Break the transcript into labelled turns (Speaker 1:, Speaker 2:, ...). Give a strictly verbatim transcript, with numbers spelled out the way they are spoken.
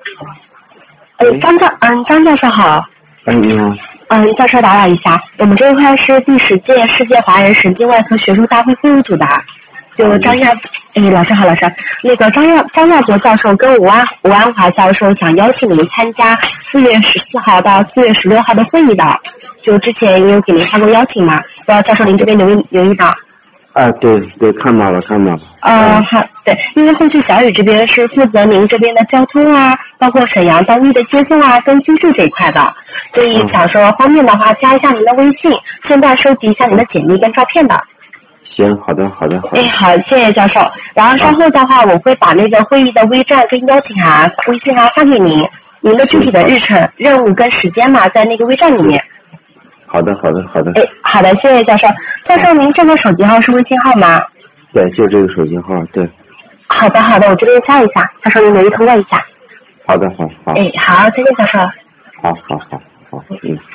Speaker 1: 呃，张教，嗯，张教授好。
Speaker 2: 哎，你好。
Speaker 1: 嗯，教授打扰一下，我们这一块是第十届世界华人神经外科学术大会会务组的，就张亚，哎，老师好，老师，那个张亚张亚国教授跟吴安吴安华教授想邀请您参加四月十四号到四月十六号的会议的，就之前也有给您发过邀请嘛，不知道教授您这边留意留意到？
Speaker 2: 啊，对对，看到了看到了。
Speaker 1: 呃，好，对，因为后续小雨这边是负责您这边的交通啊，包括沈阳当地的接送啊，跟居住这一块的，所以想说方便的话加一下您的微信，顺带收集一下您的简历跟照片的。
Speaker 2: 行，好的好的好的。
Speaker 1: 哎，好，谢谢教授。然后稍后的话，我会把那个会议的微站跟邀请函、微信函发给您，您的具体的日程、任务跟时间嘛，在那个微站里面。
Speaker 2: 好的好的好的。
Speaker 1: 哎，好的，谢谢教授。教授，您这个手机号是微信号吗？
Speaker 2: 对，就这个手机号，对。
Speaker 1: 好的好的，我这边加一下，教授您留意通过一下。
Speaker 2: 好的好好。
Speaker 1: 哎，好，再见，教授。
Speaker 2: 好好好好，嗯。